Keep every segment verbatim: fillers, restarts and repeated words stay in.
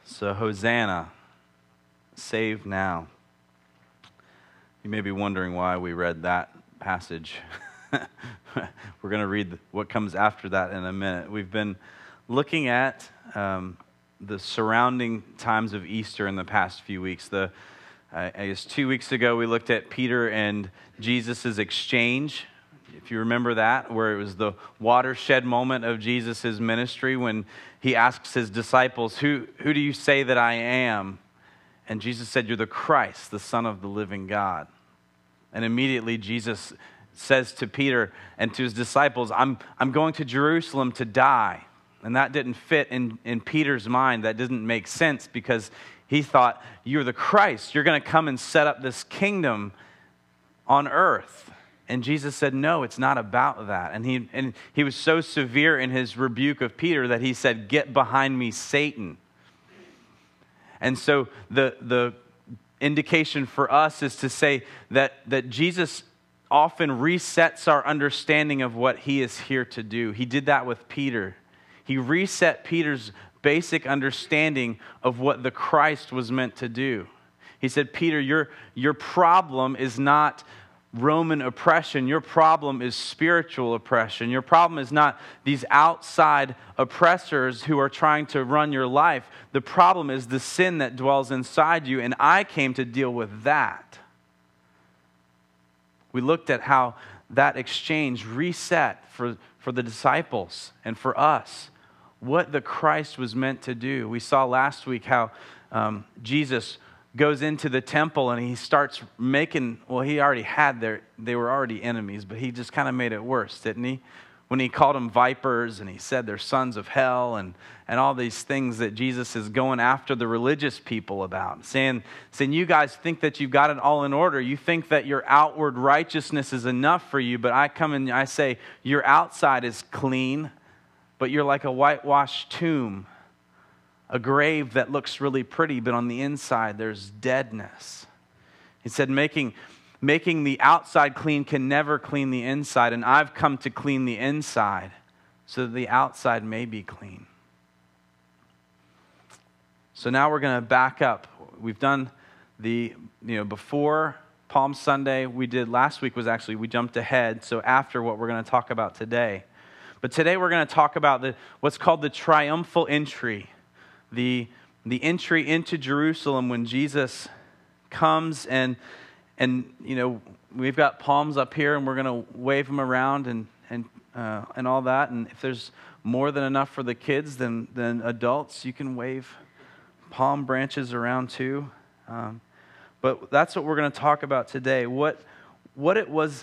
So, Hosanna, save now. You may be wondering why we read that passage. We're going to read what comes after that in a minute. We've been looking at um, the surrounding times of Easter in the past few weeks. The I guess two weeks ago we looked at Peter and Jesus' exchange. If you remember that, where it was the watershed moment of Jesus' ministry when he asks his disciples, who, who do you say that I am? And Jesus said, you're the Christ, the Son of the living God. And immediately Jesus says to Peter and to his disciples, I'm, I'm going to Jerusalem to die. And that didn't fit in, in Peter's mind. That didn't make sense because he thought, you're the Christ. You're going to come and set up this kingdom on earth. And Jesus said, no, it's not about that. And he, and he was so severe in his rebuke of Peter that he said, get behind me, Satan. And so the, the indication for us is to say that, that Jesus often resets our understanding of what he is here to do. He did that with Peter. He reset Peter's basic understanding of what the Christ was meant to do. He said, Peter, your, your problem is not Roman oppression. Your problem is spiritual oppression. Your problem is not these outside oppressors who are trying to run your life. The problem is the sin that dwells inside you, and I came to deal with that. We looked at how that exchange reset for, for the disciples and for us what the Christ was meant to do. We saw last week how um, Jesus goes into the temple and he starts making, well, he already had their, they were already enemies, but he just kind of made it worse, didn't he? When he called them vipers and he said they're sons of hell and, and all these things that Jesus is going after the religious people about. Saying, saying, you guys think that you've got it all in order. You think that your outward righteousness is enough for you, but I come and I say, your outside is clean, but you're like a whitewashed tomb. A grave that looks really pretty, but on the inside there's deadness. He said, making, making the outside clean can never clean the inside, and I've come to clean the inside so that the outside may be clean. So now we're going to back up. We've done the, you know, before Palm Sunday, we did, last week was actually, we jumped ahead, so after what we're going to talk about today. But today we're going to talk about the what's called the triumphal entry. The, the entry into Jerusalem when Jesus comes and, and you know, we've got palms up here and we're going to wave them around and, and, uh, and all that. And if there's more than enough for the kids than, than adults, you can wave palm branches around too. Um, but that's what we're going to talk about today. What, what it was,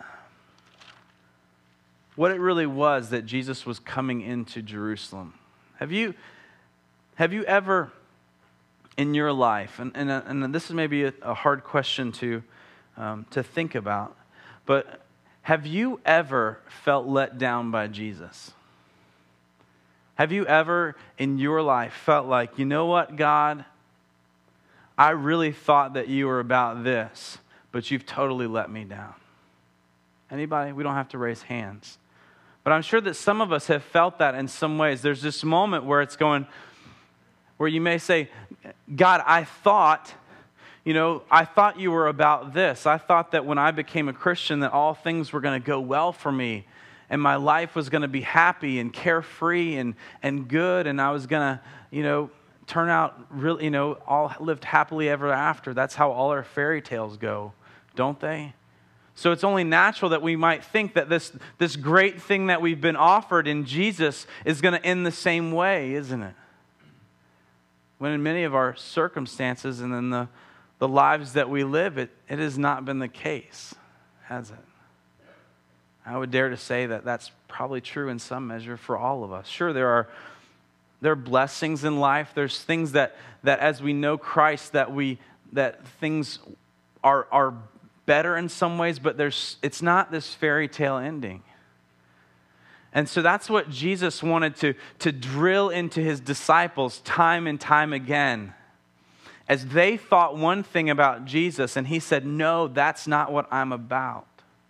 what it really was that Jesus was coming into Jerusalem. Have you... Have you ever, in your life, and, and, and this is maybe a, a hard question to, um, to think about, but have you ever felt let down by Jesus? Have you ever in your life felt like, you know what, God, I really thought that you were about this, but you've totally let me down? Anybody? We don't have to raise hands. But I'm sure that some of us have felt that in some ways. There's this moment where it's going, where you may say, God, I thought, you know, I thought you were about this. I thought that when I became a Christian that all things were going to go well for me and my life was going to be happy and carefree and, and good, and I was going to, you know, turn out really, you know, all lived happily ever after. That's how all our fairy tales go, don't they? So it's only natural that we might think that this, this great thing that we've been offered in Jesus is going to end the same way, isn't it? When in many of our circumstances and in the, the lives that we live, it, it has not been the case, has it? I would dare to say that that's probably true in some measure for all of us. Sure, there are, there are blessings in life. There's things that, that as we know Christ, that we that things are, are better in some ways, but there's it's not this fairy tale ending. And so that's what Jesus wanted to, to drill into his disciples time and time again. As they thought one thing about Jesus, and he said, no, that's not what I'm about.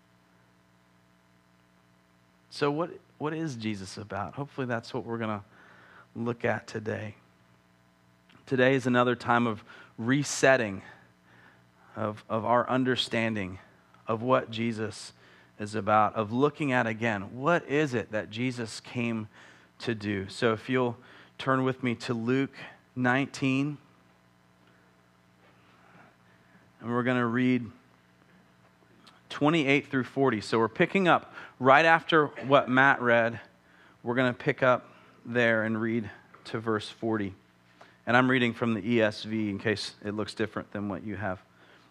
So what, what is Jesus about? Hopefully that's what we're going to look at today. Today is another time of resetting of, of our understanding of what Jesus is about, of looking at again, what is it that Jesus came to do? So if you'll turn with me to Luke nineteen, and we're going to read twenty-eight through forty. So we're picking up right after what Matt read. We're going to pick up there and read to verse forty. And I'm reading from the E S V in case it looks different than what you have.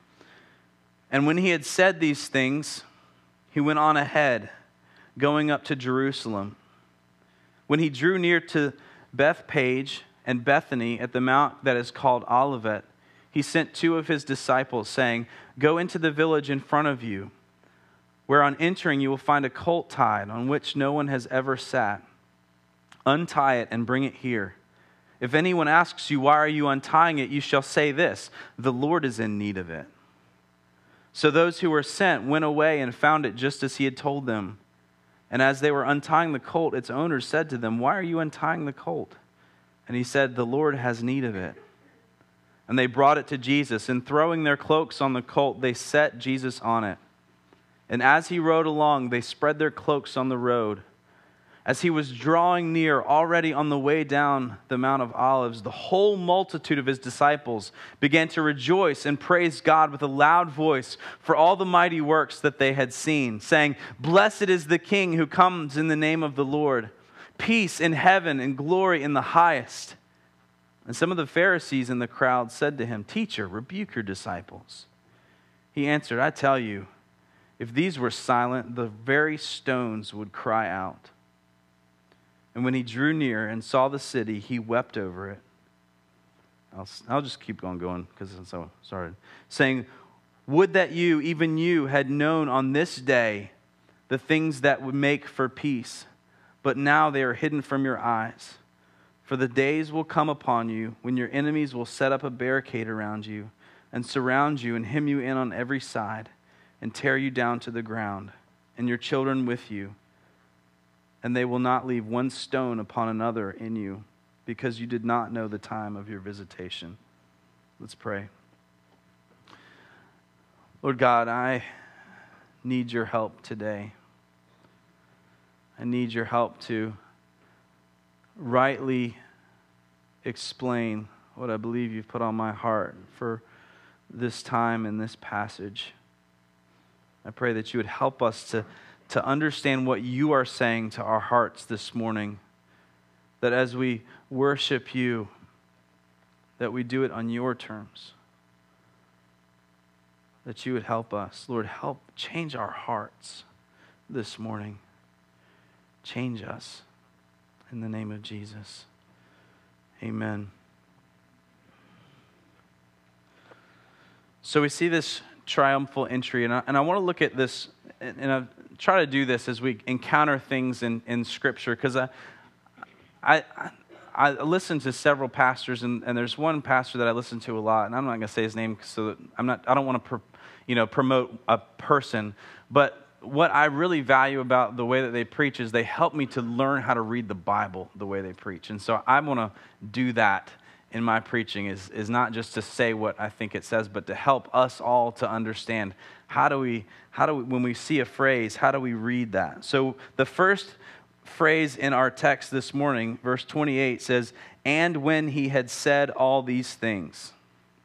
And when he had said these things, he went on ahead, going up to Jerusalem. When he drew near to Bethpage and Bethany at the mount that is called Olivet, he sent two of his disciples, saying, "Go into the village in front of you, where on entering you will find a colt tied, on which no one has ever sat. Untie it and bring it here. If anyone asks you, 'Why are you untying it?' you shall say this, 'The Lord is in need of it.'" So those who were sent went away and found it just as he had told them. And as they were untying the colt, its owner said to them, "Why are you untying the colt?" And he said, "The Lord has need of it." And they brought it to Jesus, and throwing their cloaks on the colt, they set Jesus on it. And as he rode along, they spread their cloaks on the road. As he was drawing near, already on the way down the Mount of Olives, the whole multitude of his disciples began to rejoice and praise God with a loud voice for all the mighty works that they had seen, saying, "Blessed is the King who comes in the name of the Lord. Peace in heaven and glory in the highest." And some of the Pharisees in the crowd said to him, "Teacher, rebuke your disciples." He answered, "I tell you, if these were silent, the very stones would cry out." And when he drew near and saw the city, he wept over it. I'll, I'll just keep on going because it's so started. Saying, "Would that you, even you, had known on this day the things that would make for peace, but now they are hidden from your eyes. For the days will come upon you when your enemies will set up a barricade around you and surround you and hem you in on every side and tear you down to the ground, and your children with you. And they will not leave one stone upon another in you, because you did not know the time of your visitation." Let's pray. Lord God, I need your help today. I need your help to rightly explain what I believe you've put on my heart for this time in this passage. I pray that you would help us to to understand what you are saying to our hearts this morning, that as we worship you, that we do it on your terms, that you would help us. Lord, help change our hearts this morning. Change us in the name of Jesus. Amen. So we see this triumphal entry, and I, and I want to look at this, and I try to do this as we encounter things in, in Scripture, because I, I I listen to several pastors, and, and there's one pastor that I listen to a lot, and I'm not going to say his name, so that I'm not I don't want to pro, you know promote a person, but what I really value about the way that they preach is they help me to learn how to read the Bible the way they preach, and so I want to do that in my preaching, is, is not just to say what I think it says, but to help us all to understand how do we, how do we, when we see a phrase, how do we read that? So the first phrase in our text this morning, verse twenty-eight says, "And when he had said all these things."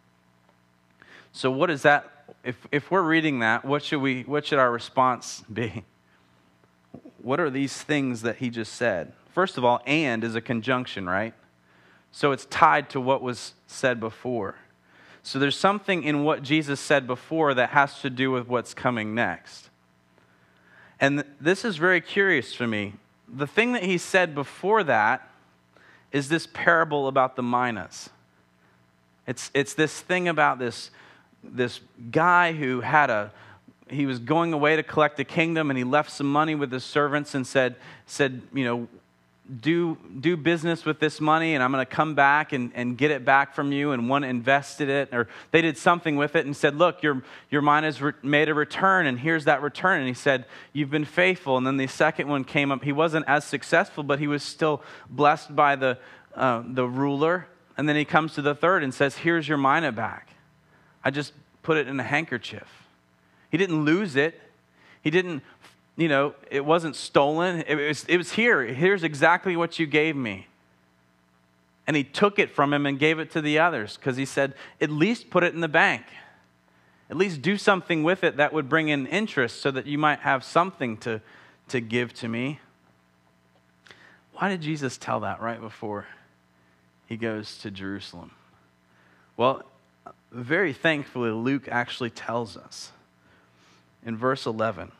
So what is that? If if we're reading that, what should we, what should our response be? What are these things that he just said? First of all, "and" is a conjunction, right? So it's tied to what was said before. So there's something in what Jesus said before that has to do with what's coming next. And this is very curious for me. The thing that he said before that is this parable about the minas. It's it's this thing about this, this guy who had a, he was going away to collect a kingdom, and he left some money with his servants and said, said, you know, do do business with this money, and I'm going to come back and, and get it back from you. And one invested it, or they did something with it and said, "Look, your your mine has re- made a return, and here's that return." And he said, "You've been faithful." And then the second one came up. He wasn't as successful, but he was still blessed by the uh, the ruler. And then he comes to the third and says, here's your mina back. I just put it in a handkerchief. He didn't lose it. He didn't, you know, it wasn't stolen. It was, it was here. Here's exactly what you gave me. And he took it from him and gave it to the others because he said, at least put it in the bank. At least do something with it that would bring in interest so that you might have something to, to give to me. Why did Jesus tell that right before he goes to Jerusalem? Well, very thankfully, Luke actually tells us in verse eleven.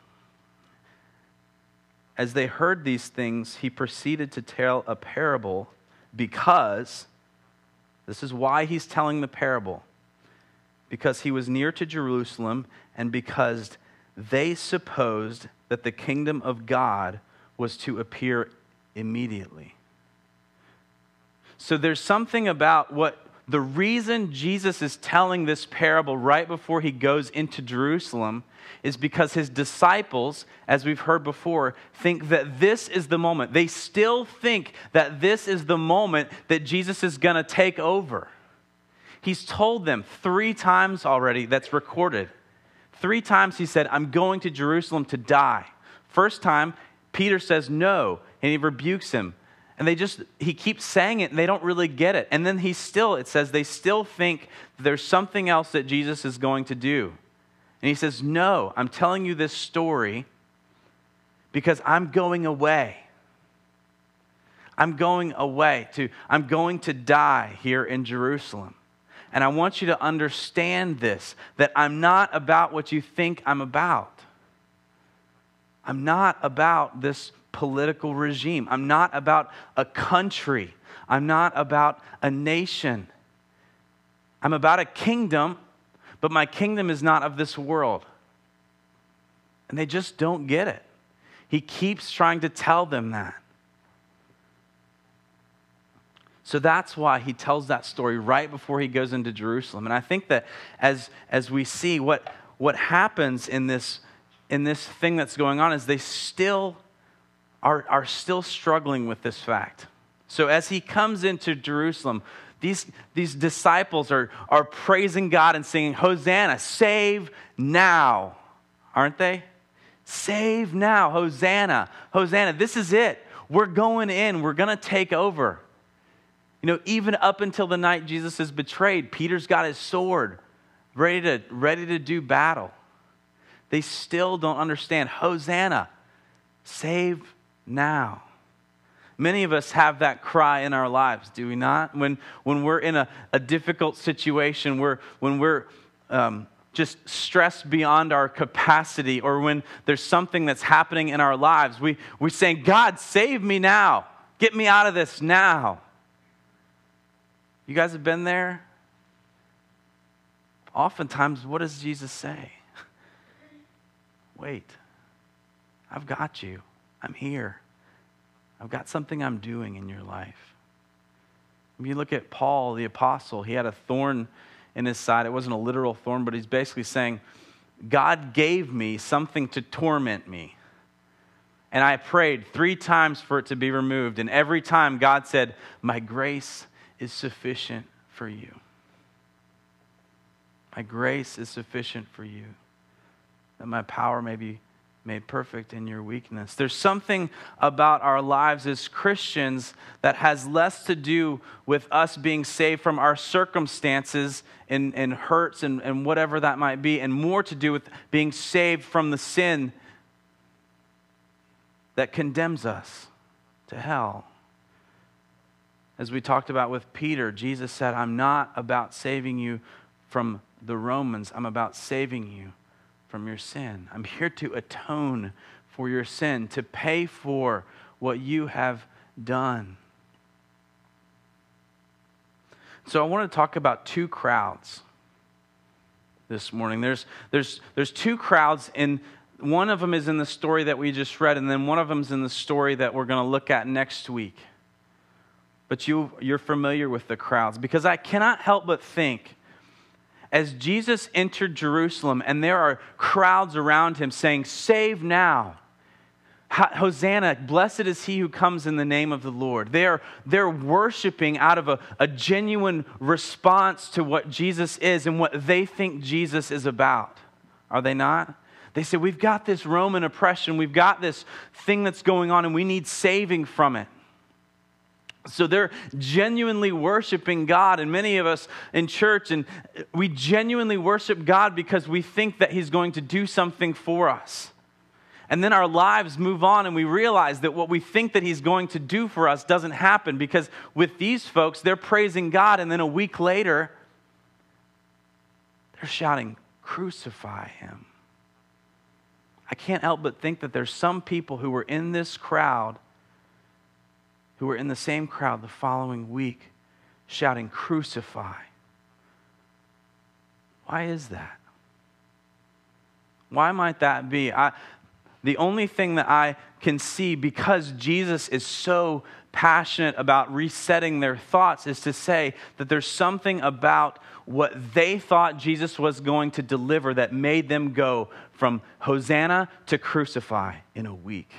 As they heard these things, he proceeded to tell a parable because, this is why he's telling the parable, because he was near to Jerusalem and because they supposed that the kingdom of God was to appear immediately. So there's something about what the reason Jesus is telling this parable right before he goes into Jerusalem is because his disciples, as we've heard before, think that this is the moment. They still think that this is the moment that Jesus is going to take over. He's told them three times already, that's recorded. Three times he said, I'm going to Jerusalem to die. First time, Peter says no, and he rebukes him. And they just, he keeps saying it, and they don't really get it. And then he still, it says, they still think there's something else that Jesus is going to do. And he says, no, I'm telling you this story because I'm going away. I'm going away to, I'm going to die here in Jerusalem. And I want you to understand this, that I'm not about what you think I'm about. I'm not about this political regime. I'm not about a country. I'm not about a nation. I'm about a kingdom, but my kingdom is not of this world. And they just don't get it. He keeps trying to tell them that. So that's why he tells that story right before he goes into Jerusalem. And I think that as, as we see what, what happens in this, in this thing that's going on is they still are, are still struggling with this fact. So as he comes into Jerusalem, these, these disciples are, are praising God and singing, Hosanna, save now. Aren't they? Save now, Hosanna, Hosanna. This is it. We're going in. We're going to take over. You know, even up until the night Jesus is betrayed, Peter's got his sword ready to, ready to do battle. They still don't understand. Hosanna, save now. Many of us have that cry in our lives, do we not? When, when we're in a, a difficult situation, we're, when we're um, just stressed beyond our capacity, or when there's something that's happening in our lives, we, we're saying, God, save me now. Get me out of this now. You guys have been there? Oftentimes, what does Jesus say? Wait, I've got you. I'm here. I've got something I'm doing in your life. If you look at Paul, the apostle, he had a thorn in his side. It wasn't a literal thorn, but he's basically saying, God gave me something to torment me. And I prayed three times for it to be removed. And every time God said, my grace is sufficient for you. My grace is sufficient for you, that my power may be made perfect in your weakness. There's something about our lives as Christians that has less to do with us being saved from our circumstances and, and hurts and, and whatever that might be, and more to do with being saved from the sin that condemns us to hell. As we talked about with Peter, Jesus said, I'm not about saving you from the Romans. I'm about saving you from your sin. I'm here to atone for your sin, to pay for what you have done. So I want to talk about two crowds this morning. There's, there's, there's two crowds, and one of them is in the story that we just read, and then one of them is in the story that we're going to look at next week. But you, you're familiar with the crowds, because I cannot help but think, as Jesus entered Jerusalem and there are crowds around him saying, save now, Hosanna, blessed is he who comes in the name of the Lord. They're, they're worshiping out of a, a genuine response to what Jesus is and what they think Jesus is about. Are they not? They say, we've got this Roman oppression, we've got this thing that's going on, and we need saving from it. So they're genuinely worshiping God, and many of us in church, and we genuinely worship God because we think that he's going to do something for us. And then our lives move on and we realize that what we think that he's going to do for us doesn't happen, because with these folks, they're praising God, and then a week later, they're shouting, crucify him. I can't help but think that there's some people who were in this crowd, who were in the same crowd the following week, shouting, crucify. Why is that? Why might that be? I... The only thing that I can see, because Jesus is so passionate about resetting their thoughts, is to say that there's something about what they thought Jesus was going to deliver that made them go from Hosanna to crucify in a week.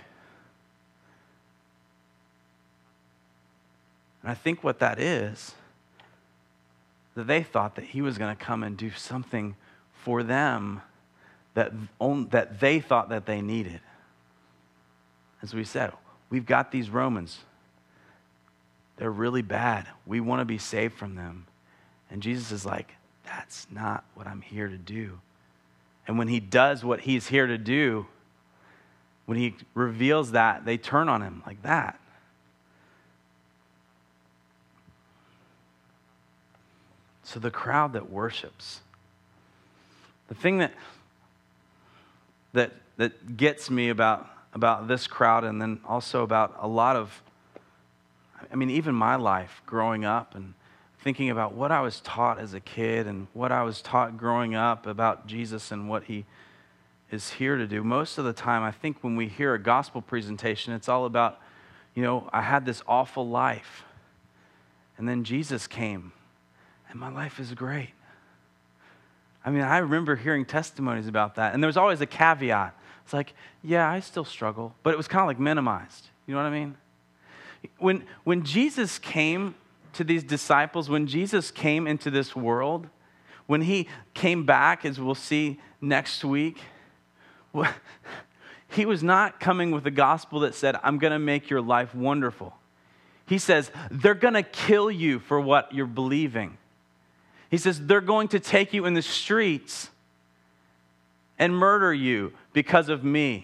And I think what that is, that they thought that he was going to come and do something for them that, that they thought that they needed. As we said, we've got these Romans. They're really bad. We want to be saved from them. And Jesus is like, that's not what I'm here to do. And when he does what he's here to do, when he reveals that, they turn on him like that. So the crowd that worships, the thing that that that gets me about, about this crowd, and then also about a lot of, I mean, even my life growing up and thinking about what I was taught as a kid and what I was taught growing up about Jesus and what he is here to do. Most of the time, I think when we hear a gospel presentation, it's all about, you know, I had this awful life, and then Jesus came, and my life is great. I mean, I remember hearing testimonies about that, and there was always a caveat. It's like, yeah, I still struggle, but it was kind of like minimized. You know what I mean? When, when Jesus came to these disciples, when Jesus came into this world, when he came back, as we'll see next week, he was not coming with a gospel that said, I'm going to make your life wonderful. He says, they're going to kill you for what you're believing. He says, they're going to take you in the streets and murder you because of me.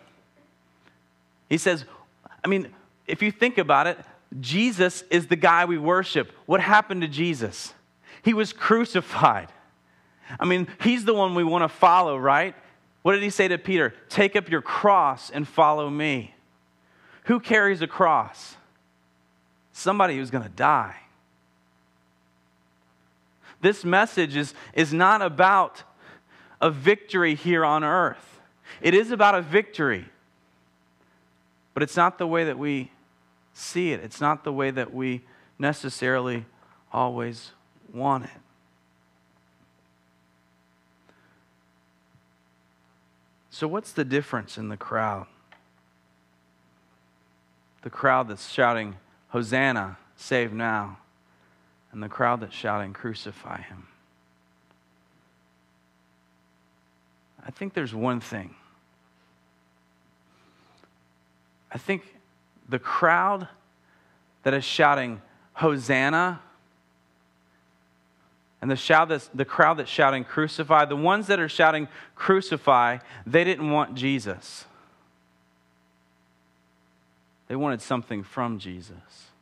He says, I mean, if you think about it, Jesus is the guy we worship. What happened to Jesus? He was crucified. I mean, he's the one we want to follow, right? What did he say to Peter? Take up your cross and follow me. Who carries a cross? Somebody who's going to die. This message is, is not about a victory here on earth. It is about a victory. But it's not the way that we see it. It's not the way that we necessarily always want it. So what's the difference in the crowd? The crowd that's shouting, Hosanna, save now, and the crowd that's shouting, crucify him. I think there's one thing. I think the crowd that is shouting, Hosanna, and the, shout that's, the crowd that's shouting, crucify, the ones that are shouting, crucify, they didn't want Jesus. They wanted something from Jesus.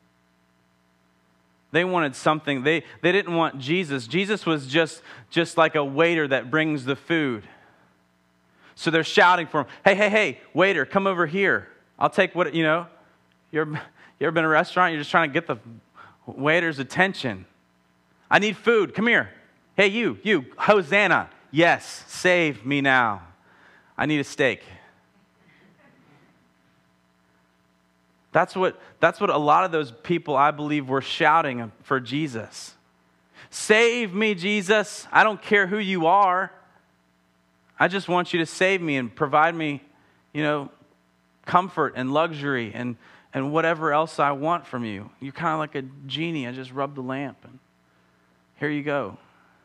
They wanted something. They, they didn't want Jesus. Jesus was just, just like a waiter that brings the food. So they're shouting for him, hey, hey, hey, waiter, come over here. I'll take what, you know, you're, you ever been in a restaurant? You're just trying to get the waiter's attention. I need food. Come here. Hey, you, you, Hosanna. Yes, save me now. I need a steak. That's what, that's what a lot of those people, I believe, were shouting for Jesus. Save me, Jesus. I don't care who you are. I just want you to save me and provide me, you know, comfort and luxury and, and whatever else I want from you. You're kind of like a genie. I just rub the lamp and here you go.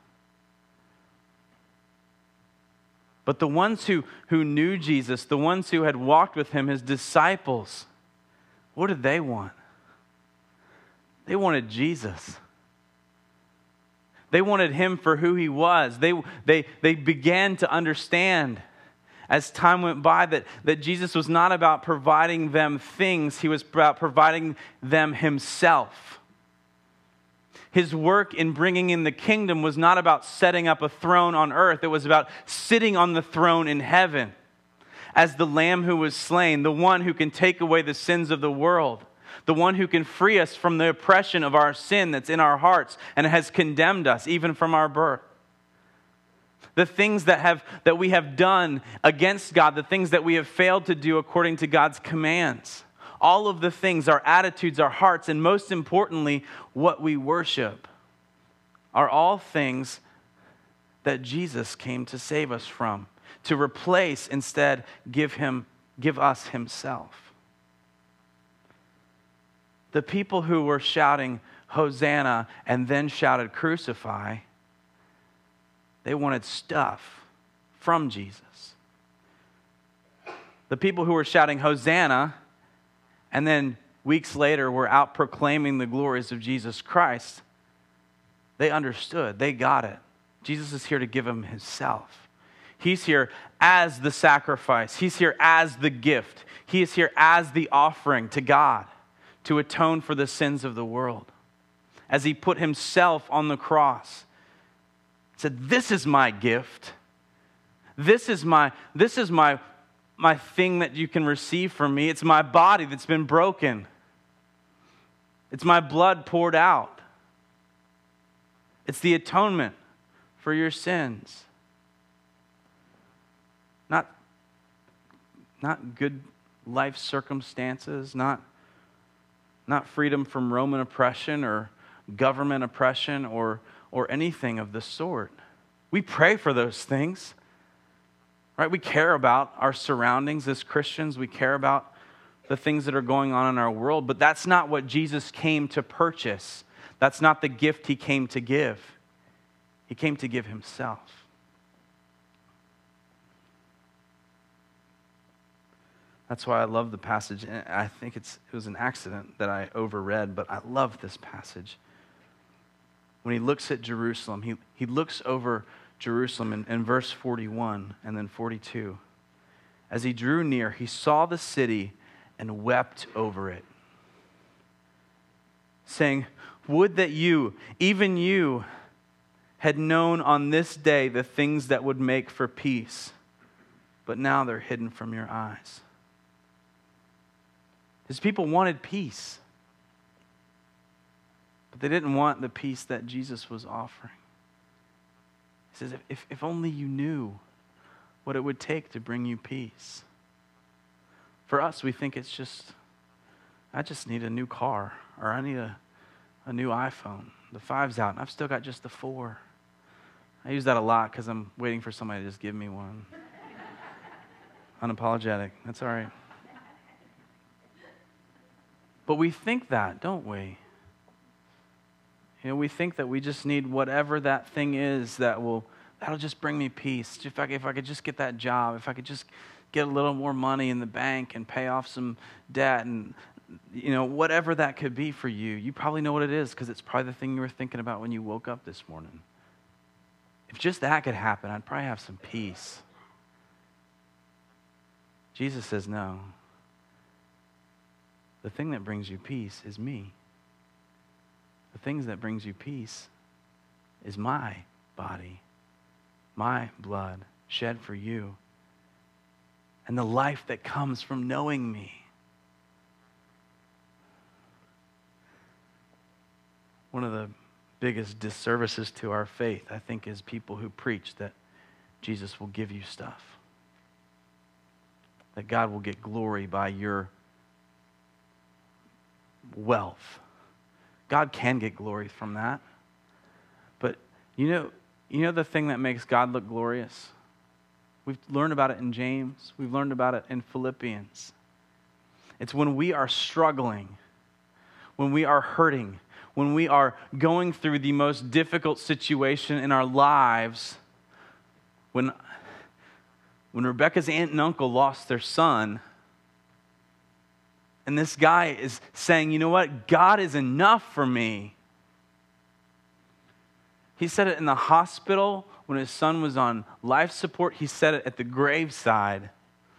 But the ones who, who knew Jesus, the ones who had walked with him, his disciples, what did they want? They wanted Jesus. They wanted him for who he was. They, they, they began to understand as time went by that, that Jesus was not about providing them things. He was about providing them himself. His work in bringing in the kingdom was not about setting up a throne on earth. It was about sitting on the throne in heaven as the Lamb who was slain, the one who can take away the sins of the world, the one who can free us from the oppression of our sin that's in our hearts and has condemned us even from our birth. The things that have that we have done against God, the things that we have failed to do according to God's commands. All of the things, our attitudes, our hearts, and most importantly, what we worship, are all things that Jesus came to save us from, to replace, instead, give him, give us himself. The people who were shouting, Hosanna, and then shouted, crucify, they wanted stuff from Jesus. The people who were shouting, Hosanna, and then weeks later were out proclaiming the glories of Jesus Christ, they understood, they got it. Jesus is here to give them himself. He's here as the sacrifice. He's here as the gift. He is here as the offering to God to atone for the sins of the world. As he put himself on the cross, said, this is my gift. This is my, this is my, my thing that you can receive from me. It's my body that's been broken. It's my blood poured out. It's the atonement for your sins. Not, not good life circumstances, not, not freedom from Roman oppression or government oppression or, or anything of the sort. We pray for those things. Right? We care about our surroundings as Christians. We care about the things that are going on in our world. But that's not what Jesus came to purchase. That's not the gift he came to give. He came to give himself. That's why I love the passage. And I think it's, it was an accident that I overread, but I love this passage. When he looks at Jerusalem, he, he looks over Jerusalem in, in verse forty-one and then forty-two. As he drew near, he saw the city and wept over it, saying, would that you, even you, had known on this day the things that would make for peace, but now they're hidden from your eyes. His people wanted peace, but they didn't want the peace that Jesus was offering. He says, if, if only you knew what it would take to bring you peace. For us, we think it's just, I just need a new car, or I need a, a new iPhone. The five's out, and I've still got just the four. I use that a lot because I'm waiting for somebody to just give me one. Unapologetic, that's all right. But we think that, don't we? You know, we think that we just need whatever that thing is that will, that'll just bring me peace. If I, if I could just get that job, if I could just get a little more money in the bank and pay off some debt and, you know, whatever that could be for you. You probably know what it is because it's probably the thing you were thinking about when you woke up this morning. If just that could happen, I'd probably have some peace. Jesus says, no. The thing that brings you peace is me. The things that brings you peace is my body, my blood shed for you, and the life that comes from knowing me. One of the biggest disservices to our faith, I think, is people who preach that Jesus will give you stuff, that God will get glory by your wealth. God can get glory from that. But you know, you know the thing that makes God look glorious? We've learned about it in James. We've learned about it in Philippians. It's when we are struggling, when we are hurting, when we are going through the most difficult situation in our lives, when, when Rebecca's aunt and uncle lost their son, and this guy is saying, you know what, God is enough for me. He said it in the hospital when his son was on life support. He said it at the graveside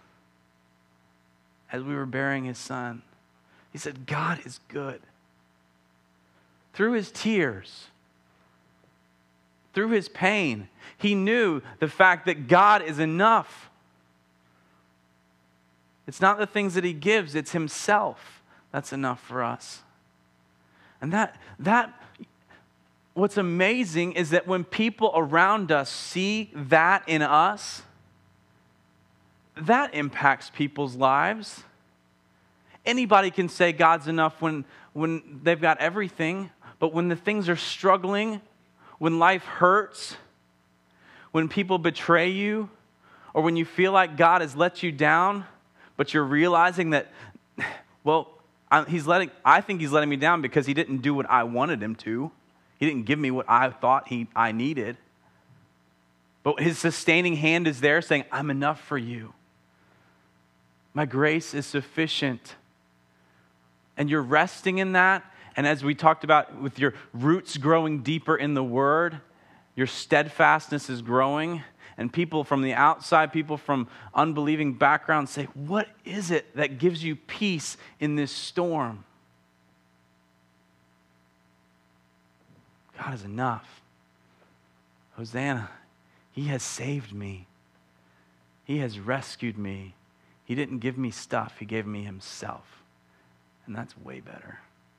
as we were burying his son. He said, God is good. Through his tears, through his pain, he knew the fact that God is enough. It's not the things that he gives, it's himself that's enough for us. And that, that, what's amazing is that when people around us see that in us, that impacts people's lives. Anybody can say God's enough when, when they've got everything, but when the things are struggling, when life hurts, when people betray you, or when you feel like God has let you down, but you're realizing that, well, I, he's letting, I think he's letting me down because he didn't do what I wanted him to. He didn't give me what I thought he, I needed. But his sustaining hand is there saying, I'm enough for you. My grace is sufficient. And you're resting in that. And as we talked about, with your roots growing deeper in the Word, your steadfastness is growing. And people from the outside, people from unbelieving backgrounds say, what is it that gives you peace in this storm? God is enough. Hosanna, he has saved me. He has rescued me. He didn't give me stuff, he gave me himself. And that's way better.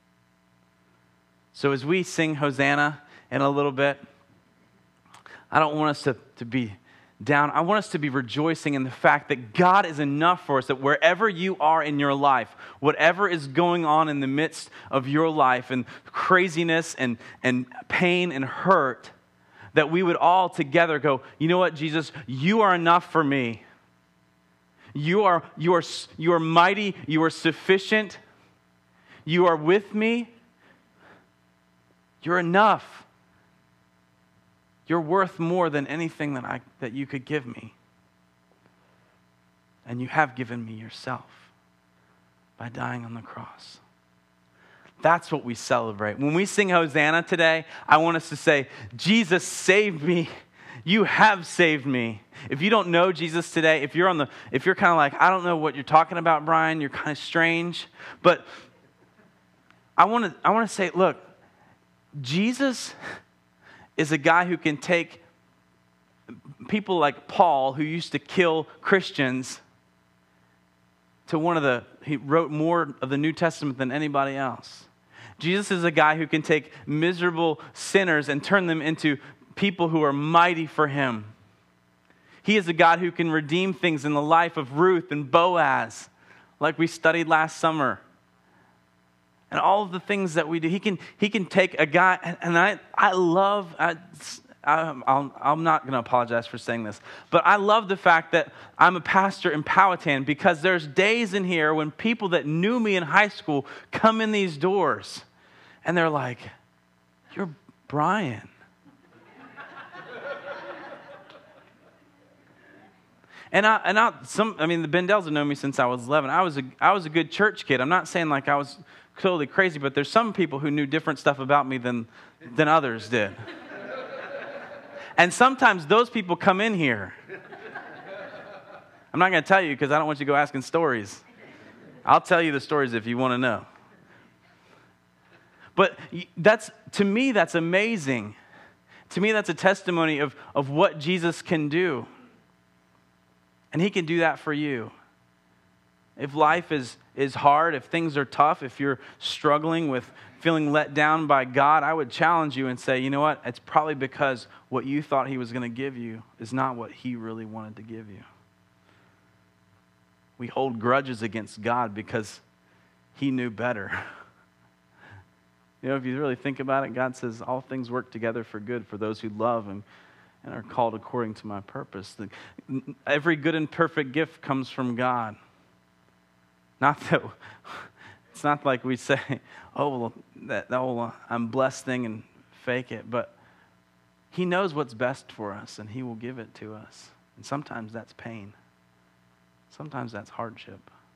So as we sing Hosanna in a little bit, I don't want us to, to be down. I want us to be rejoicing in the fact that God is enough for us, that wherever you are in your life, whatever is going on in the midst of your life and craziness and, and pain and hurt, that we would all together go, you know what, Jesus, you are enough for me. You are, you are, you are mighty, you are sufficient, you are with me, you're enough. You're worth more than anything that I that you could give me. And you have given me yourself by dying on the cross. That's what we celebrate. When we sing Hosanna today, I want us to say, Jesus saved me. You have saved me. If you don't know Jesus today, if you're on the if you're kind of like, I don't know what you're talking about, Brian, you're kind of strange, but I want to I want to say, look, Jesus is a guy who can take people like Paul, who used to kill Christians, to one of the, he wrote more of the New Testament than anybody else. Jesus is a guy who can take miserable sinners and turn them into people who are mighty for him. He is a God who can redeem things in the life of Ruth and Boaz, like we studied last summer. And all of the things that we do, he can he can take a guy, and, and I I love, I, I, I'm not going to apologize for saying this, but I love the fact that I'm a pastor in Powhatan, because there's days in here when people that knew me in high school come in these doors, and they're like, you're Brian. And I, and I, some, I mean, the Bendells have known me since I was eleven. I was a, I was a good church kid. I'm not saying like I was totally crazy, but there's some people who knew different stuff about me than, than others did. And sometimes those people come in here. I'm not going to tell you because I don't want you to go asking stories. I'll tell you the stories if you want to know. But that's, to me, that's amazing. To me, that's a testimony of, of what Jesus can do. And he can do that for you. If life is, is hard, if things are tough, if you're struggling with feeling let down by God, I would challenge you and say, you know what? It's probably because what you thought he was going to give you is not what he really wanted to give you. We hold grudges against God because he knew better. You know, if you really think about it, God says all things work together for good for those who love and and are called according to my purpose. Every good and perfect gift comes from God. Not that, it's not like we say, oh, well, that, that whole uh, I'm blessed thing and fake it. But he knows what's best for us, and he will give it to us. And sometimes that's pain. Sometimes that's hardship.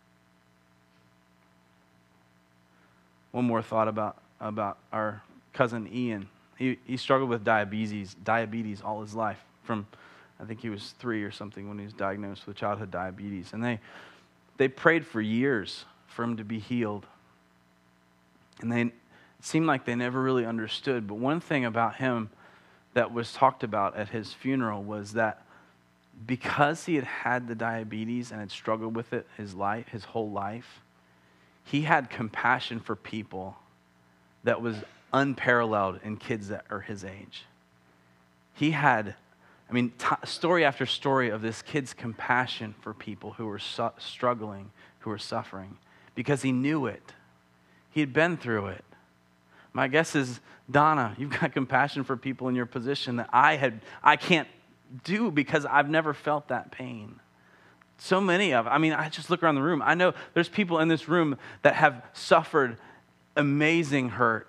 One more thought about, about our cousin Ian. He, he struggled with diabetes, diabetes all his life. From, I think he was three or something when he was diagnosed with childhood diabetes. And they, they prayed for years for him to be healed. And they, it seemed like they never really understood. But one thing about him that was talked about at his funeral was that because he had had the diabetes and had struggled with it his life, his whole life, he had compassion for people that was unparalleled in kids that are his age. He had, I mean, t- story after story of this kid's compassion for people who were su- struggling, who were suffering, because he knew it. He had been through it. My guess is, Donna, you've got compassion for people in your position that I had, I can't do because I've never felt that pain. So many of, I mean, I just look around the room. I know there's people in this room that have suffered amazing hurt.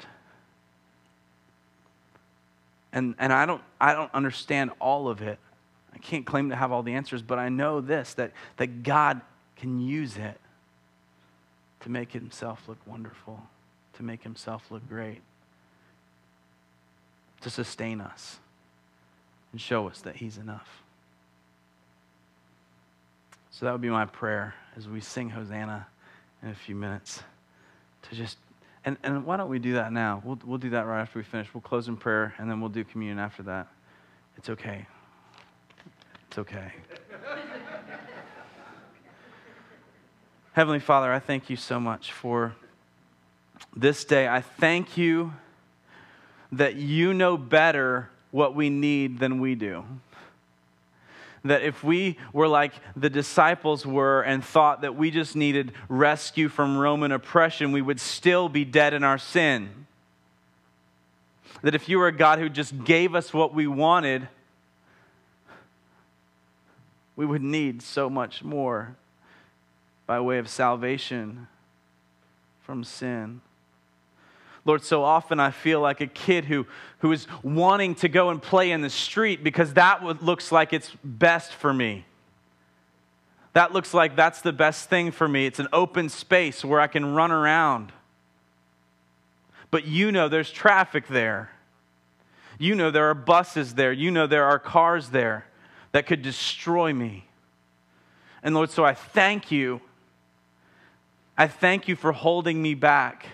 And and I don't I don't understand all of it. I can't claim to have all the answers, but I know this, that, that God can use it to make himself look wonderful, to make himself look great, to sustain us and show us that he's enough. So that would be my prayer as we sing Hosanna in a few minutes. To just, and, and why don't we do that now? We'll we'll do that right after we finish. We'll close in prayer, and then we'll do communion after that. It's okay. It's okay. Heavenly Father, I thank you so much for this day. I thank you that you know better what we need than we do. That if we were like the disciples were and thought that we just needed rescue from Roman oppression, we would still be dead in our sin. That if you were a God who just gave us what we wanted, we would need so much more by way of salvation from sin. Lord, so often I feel like a kid who, who is wanting to go and play in the street because that looks like it's best for me. That looks like that's the best thing for me. It's an open space where I can run around. But you know there's traffic there. You know there are buses there. You know there are cars there that could destroy me. And Lord, so I thank you. I thank you for holding me back.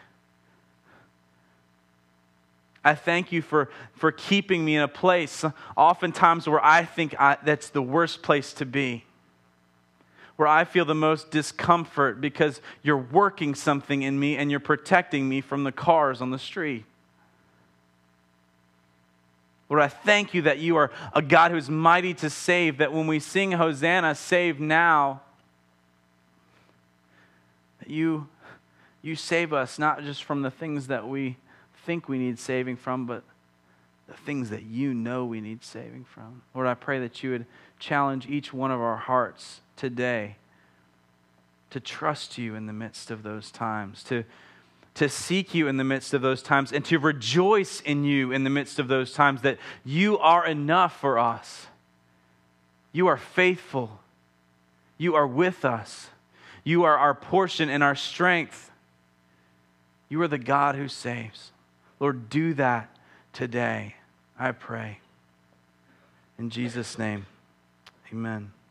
I thank you for, for keeping me in a place oftentimes where I think I, that's the worst place to be. Where I feel the most discomfort because you're working something in me and you're protecting me from the cars on the street. Lord, I thank you that you are a God who is mighty to save, that when we sing Hosanna, save now, that you, you save us not just from the things that we think we need saving from, but the things that you know we need saving from. Lord, I pray that you would challenge each one of our hearts today to trust you in the midst of those times, to, to seek you in the midst of those times, and to rejoice in you in the midst of those times, that you are enough for us. You are faithful. You are with us. You are our portion and our strength. You are the God who saves. Lord, do that today, I pray. In Jesus' name, amen.